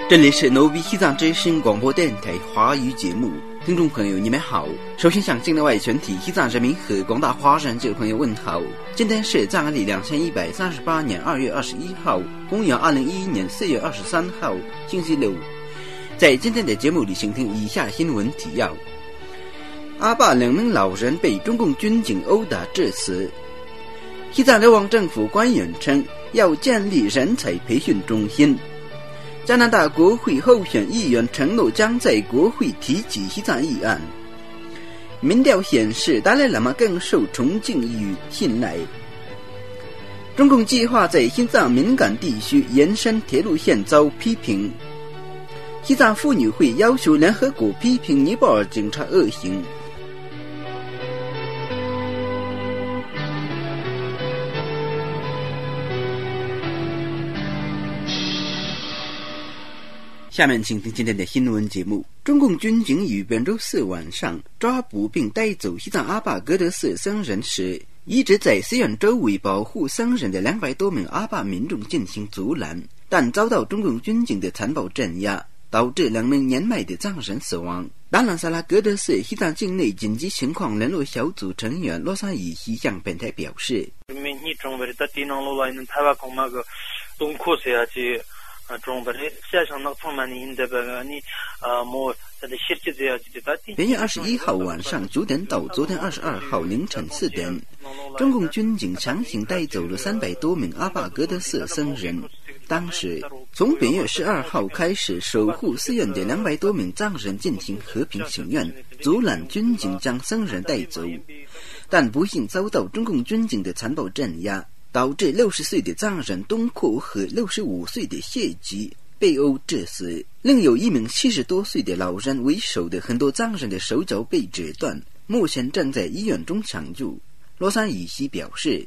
这里是挪威西藏之声广播电台华语节目，听众朋友你们好。首先向境内外全体西藏人民和广大华人旧朋友问好。今天是藏历2138年2月21号，公元2011年4月23号，星期六。在今天的节目里，请听以下新闻提要：阿坝2名老人被中共军警殴打致死。西藏流亡政府官员称要建立人才培训中心。加拿大国会候选议员承诺将在国会提起西藏议案。民调显示达赖喇嘛更受崇敬与信赖。中共计划在西藏敏感地区延伸铁路线遭批评。西藏妇女会要求联合国批评尼泊尔警察恶行。下面请听今天的新闻节目。中共军警于本周四晚上抓捕并带走西藏阿坝格德寺僧人时，一直在寺院周围保护僧人的200多名阿坝民众进行阻拦，但遭到中共军警的残暴镇压，导致2名年迈的藏人死亡。达兰萨拉格德寺西藏境内紧急情况联络小组成员罗萨伊西向本台表示，本月21号晚上9点到昨天22号凌晨4点，中共军警强行带走了300多名阿坝格德寺僧人。当时从本月12号开始，守护寺院的200多名藏人进行和平请愿，阻拦军警将僧人带走，但不幸遭到中共军警的残暴镇压，导致60岁的藏人东库和65岁的谢吉被殴致死。另有1名70多岁的老人为首的很多藏人的手脚被折断，目前正在医院中抢救。罗山以西表示，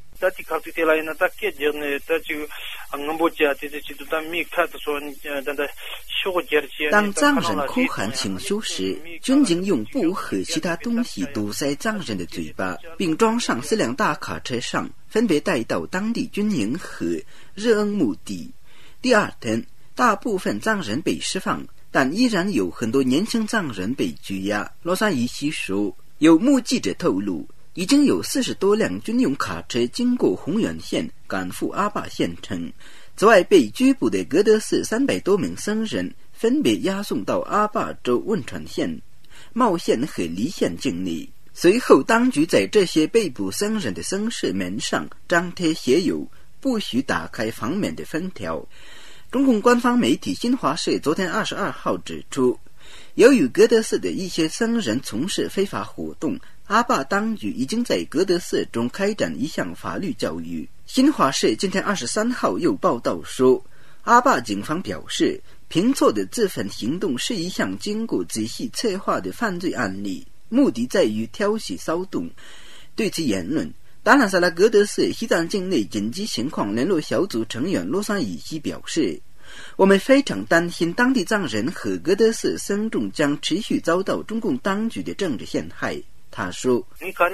当藏人哭喊请求时，军警用布和其他东西堵塞藏人的嘴巴，并装上4辆大卡车上，分别带到当地军营和热恩墓地。第二天，大部分藏人被释放，但依然有很多年轻藏人被拘押。罗萨伊西说，有目击者透露，已经有40多辆军用卡车经过红原县赶赴阿坝县城。此外，被拘捕的格德寺300多名僧人分别押送到阿坝州汶川县、茂县和黎县境内。随后，当局在这些被捕僧人的僧室门上张贴写有不许打开房门的封条。中共官方媒体新华社昨天22号指出，由于格德寺的一些僧人从事非法活动，阿坝当局已经在格德寺中开展一项法律教育。新华社今天23号又报道说，阿坝警方表示，平措的自焚行动是一项经过仔细策划的犯罪案例，目的在于挑起骚动。对此言论，达兰萨拉格德寺西藏境内紧急情况联络小组成员罗萨以西表示，我们非常担心当地藏人和格德寺僧众将持续遭到中共当局的政治陷害。他说，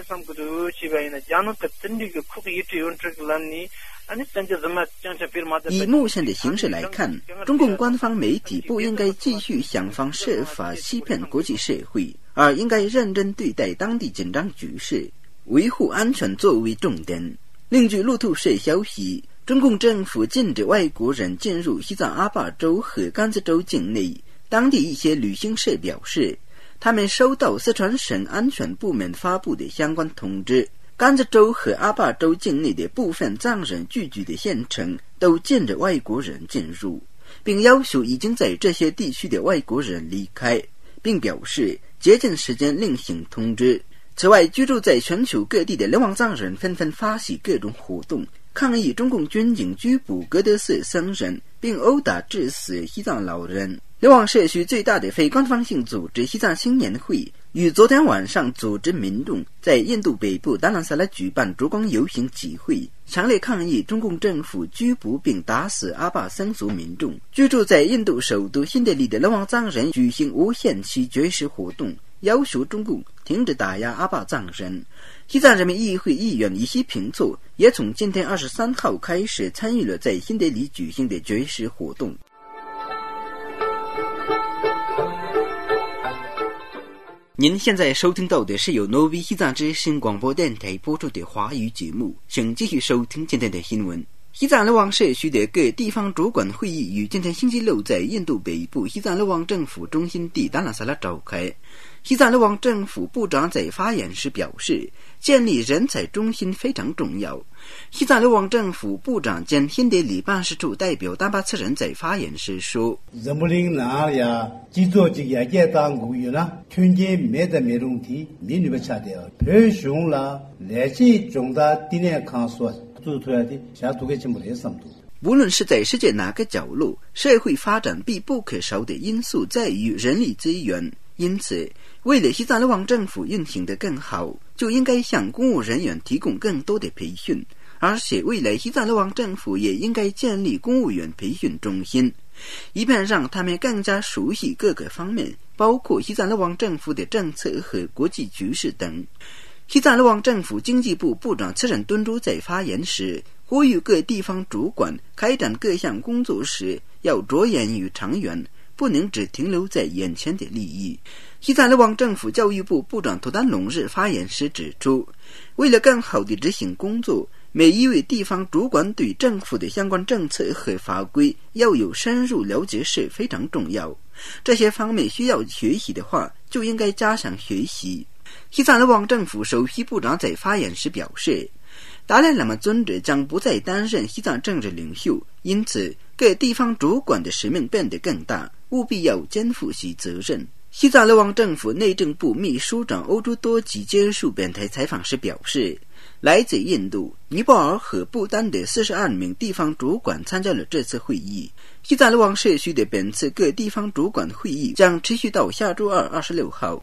以目前的形势来看，中共官方媒体不应该继续想方设法欺骗国际社会，而应该认真对待当地紧张局势，维护安全作为重点。另据路透社消息，中共政府禁止外国人进入西藏阿坝州和甘孜州境内。当地一些旅行社表示，他们收到四川省安全部门发布的相关通知，甘孜州和阿坝州境内的部分藏人聚居的县城都禁止外国人进入，并要求已经在这些地区的外国人离开，并表示接近时间另行通知。此外，居住在全球各地的流亡藏人纷纷发起各种活动，抗议中共军警拘捕格德寺僧人并殴打致死西藏老人。流亡社区最大的非官方性组织西藏青年会于昨天晚上组织民众在印度北部达兰萨拉举办烛光游行集会，强烈抗议中共政府拘捕并打死阿坝僧族民众。居住在印度首都新德里的流亡藏人举行无限期绝食活动，要求中共停止打压阿坝藏人。西藏人民议会议员伊西平措也从今天23号开始参与了在新德里举行的绝食活动。 您现在收听到的是由 Novi 西藏之声广播电台播出的华语节目，请继续收听今天的新闻。西藏流亡社区的各地方主管会议于今天星期六在印度北部西藏流亡政府中心地达拉萨拉召开。西藏流亡政府部长在发言时表示，建立人才中心非常重要。西藏流亡政府部长兼新德里办事处代表丹巴次仁在发言时说， 人不灵哪呀，制作这个也当古语了，春节没得没问题，没你们差掉，培训了，来自重大地面康所做出来的，下做个节目来深度。 无论是在世界哪个角落，社会发展必不可少的因素在于人力资源。因此，为了西藏流亡政府运行得更好，就应该向公务人员提供更多的培训，而且未来西藏流亡政府也应该建立公务员培训中心，以便让他们更加熟悉各个方面，包括西藏流亡政府的政策和国际局势等。西藏流亡政府经济部部长次仁敦珠在发言时呼吁各地方主管开展各项工作时要着眼于长远，不能只停留在眼前的利益。西藏流亡政府教育部部长图丹龙日发言时指出，为了更好地执行工作，每一位地方主管对政府的相关政策和法规要有深入了解是非常重要。这些方面需要学习的话，就应该加强学习。西藏流亡政府首席部长在发言时表示，达赖喇嘛尊者将不再担任西藏政治领袖，因此各地方主管的使命变得更大，务必要肩负起责任。西藏流亡政府内政部秘书长欧朱多吉接受本台采访时表示，来自印度、尼泊尔和不丹的42名地方主管参加了这次会议。西藏流亡社区的本次各地方主管会议将持续到下周二26号。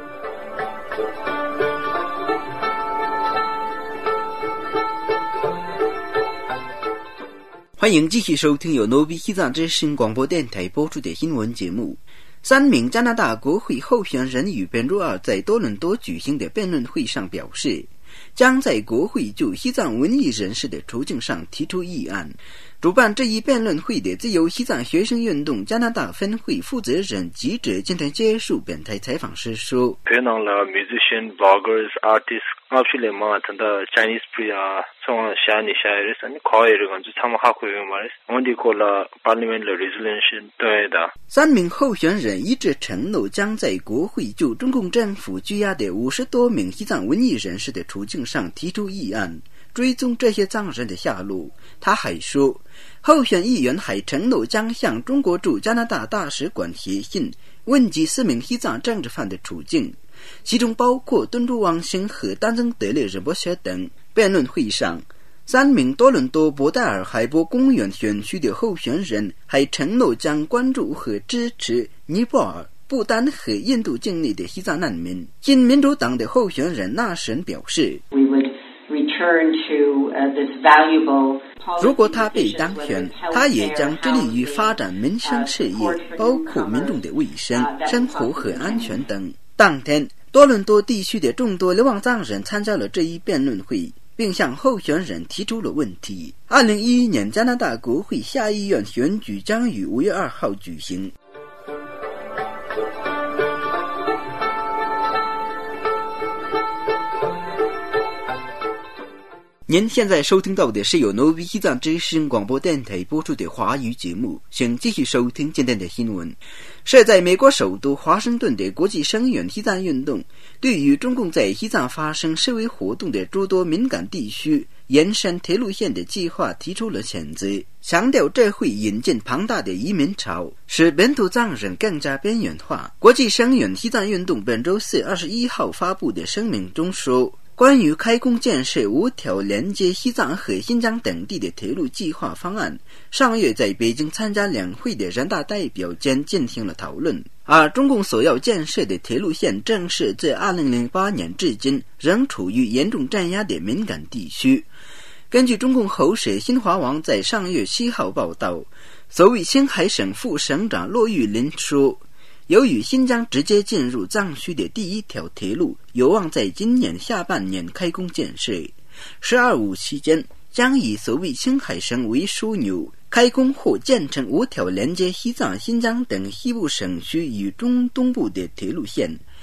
欢迎继续收听由 Novi 西藏之声广播电台播出的新闻节目。3名加拿大国会候选人于本周二在多伦多举行的辩论会上表示，将在国会就西藏文艺人士的处境上提出议案。主办这一辩论会的自由西藏学生运动加拿大分会负责人记者今天接受本台采访时说， 可能了 musician, bloggers, artists, actually 많다 Chinese priya, 성원 시안이 샤이르스 아니 과외를 간주 참석하고 있는 말이스. 어디 콜라 parliament resolution 对的。 3名候选人一致承诺将在国会就中共政府拘押的50多名西藏文艺人士的处境上提出议案，追踪这些藏人的下落。他还说，候选议员还承诺将向中国驻加拿大大使馆写信，问及4名西藏政治犯的处境，其中包括敦珠旺星和丹增德勒仁波切等。辩论会上，3名多伦多博代尔海波公园选区的候选人还承诺将关注和支持尼泊尔、不丹和印度境内的西藏难民。新民主党的候选人纳什表示，如果他被当选，他也将致力于发展民生事业，包括民众的卫生、生活和安全等。当天，多伦多地区的众多流亡藏人参加了这一辩论会，并向候选人提出了问题。2011年加拿大国会下议院选举将于5月2号举行。您现在收听到的是由 Novi 西藏之声广播电台播出的华语节目，请继续收听今天的新闻。设在美国首都华盛顿的国际声援西藏运动，对于中共在西藏发生示威活动的诸多敏感地区延伸铁路线的计划提出了谴责，强调这会引进庞大的移民潮，使本土藏人更加边缘化。国际声援西藏运动本周4 21号发布的声明中说，关于开工建设5条连接西藏和新疆等地的铁路计划方案，上月在北京参加两会的人大代表间进行了讨论。而中共所要建设的铁路线正是自2008年至今仍处于严重镇压的敏感地区。根据中共喉舌新华网在上月7号报道，所谓青海省副省长骆玉林说，由于新疆直接进入藏区的第一条铁路有望在今年下半年开工建设，12-5期间将以所谓青海省为枢纽，开工或建成5条连接西藏、新疆等西部省区与中东部的铁路线。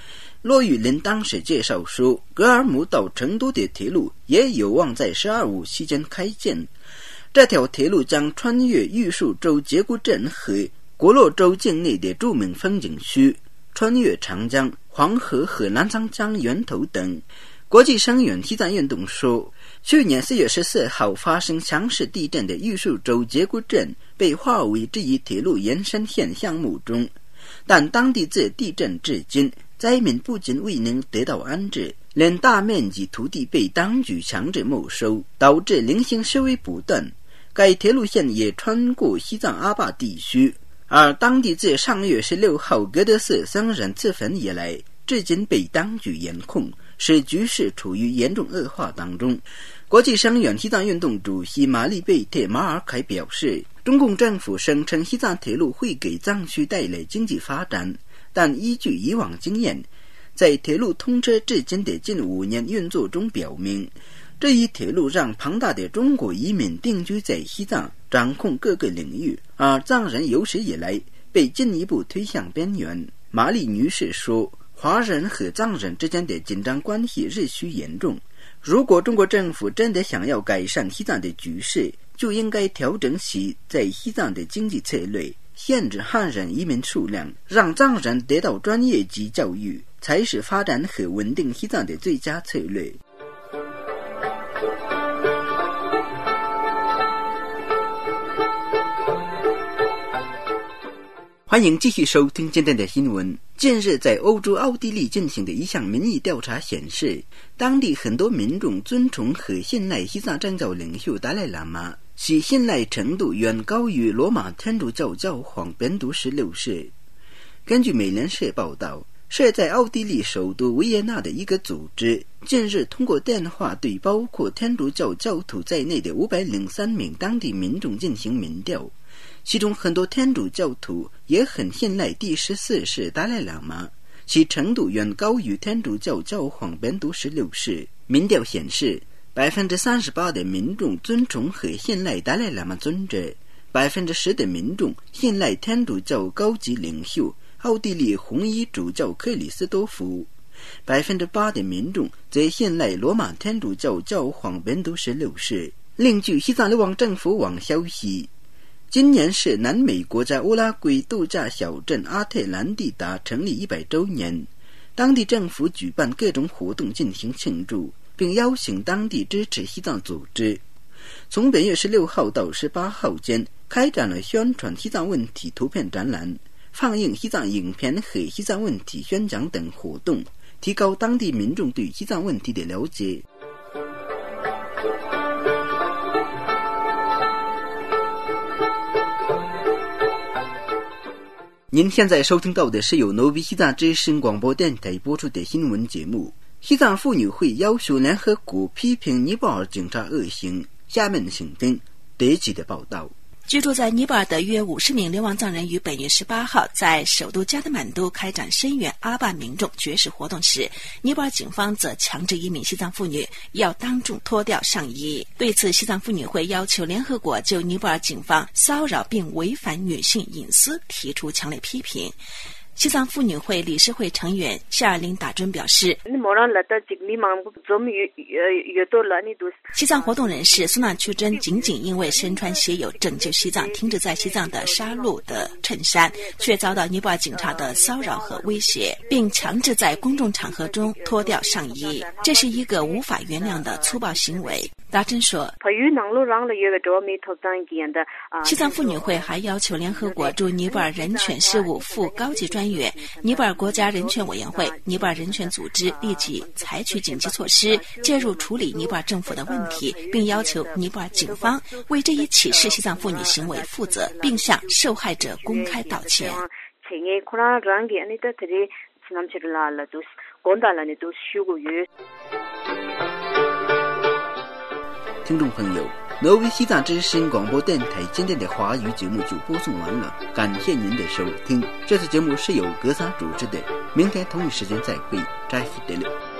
骆玉林当时介绍说，格尔木到成都的铁路也有望在12·5期间开建。这条铁路将穿越玉树州节骨镇和国洛州境内的著名风景区，穿越长江、黄河和澜沧江源头等。国际声援西藏运动说，去年4月14号发生强势地震的玉树州节骨镇被划为这一铁路延伸线项目中，但当地自地震至今，灾民不仅未能得到安置，连大面积土地被当局强制没收，导致零星示威不断。该铁路线也穿过西藏阿坝地区，而当地自上月16号格德寺僧人自焚以来，至今被当局严控，使局势处于严重恶化当中。国际声援西藏运动主席马利贝特马尔凯表示，中共政府声称西藏铁路会给藏区带来经济发展，但依据以往经验，在铁路通车至今的近5年运作中表明，这一铁路让庞大的中国移民定居在西藏，掌控各个领域，而藏人有史以来被进一步推向边缘。马里女士说，华人和藏人之间的紧张关系日趋严重，如果中国政府真的想要改善西藏的局势，就应该调整其在西藏的经济策略，限制汉人移民数量，让藏人得到专业级教育，才是发展和稳定西藏的最佳策略。欢迎继续收听今天的新闻。近日在欧洲奥地利进行的一项民意调查显示，当地很多民众尊崇和信赖西藏政教领袖达赖喇嘛，其信赖程度远高于罗马天主教教皇本笃16世。根据美联社报道，设在奥地利首都维也纳的一个组织近日通过电话对包括天主教教徒在内的503名当地民众进行民调，其中很多天主教徒也很信赖第14世达赖喇嘛，其程度远高于天主教教皇本笃16世。民调显示， 38% 的民众尊崇和信赖达赖喇嘛尊者， 10% 的民众信赖天主教高级领袖奥地利红衣主教克里斯多福， 8% 的民众则信赖罗马天主教教皇本笃16世。另据西藏流亡政府网消息，今年是南美国家乌拉圭度假小镇阿特兰蒂达成立100周年，当地政府举办各种活动进行庆祝，并邀请当地支持西藏组织。从本月16号到18号间，开展了宣传西藏问题图片展览、放映西藏影片和西藏问题宣讲等活动，提高当地民众对西藏问题的了解。您现在收听到的是由诺比西藏之声广播电台播出的新闻节目。西藏妇女会要求联合国批评尼泊尔警察恶行。下面请听第一集的报道。 居住在尼泊尔的约50名流亡藏人于本月18号在首都加德满都开展声援阿坝民众绝食活动时，尼泊尔警方则强制一名西藏妇女要当众脱掉上衣。对此，西藏妇女会要求联合国就尼泊尔警方骚扰并违反女性隐私提出强烈批评。西藏妇女会理事会成员夏尔林达尊表示，西藏活动人士苏纳曲珍仅仅因为身穿写有拯救西藏停止在西藏的杀戮的衬衫，却遭到尼泊尔警察的骚扰和威胁，并强制在公众场合中脱掉上衣，这是一个无法原谅的粗暴行为。达珍说，西藏妇女会还要求联合国驻尼泊尔人权事务副高级专员、尼泊尔国家人权委员会、尼泊尔人权组织立即采取紧急措施，介入处理尼泊尔政府的问题，并要求尼泊尔警方为这一歧视西藏妇女行为负责，并向受害者公开道歉。 听众朋友，挪威西藏之声广播电台今天的华语节目就播送完了，感谢您的收听。这次节目是由格萨主持的，明天同一时间再会，再会得了。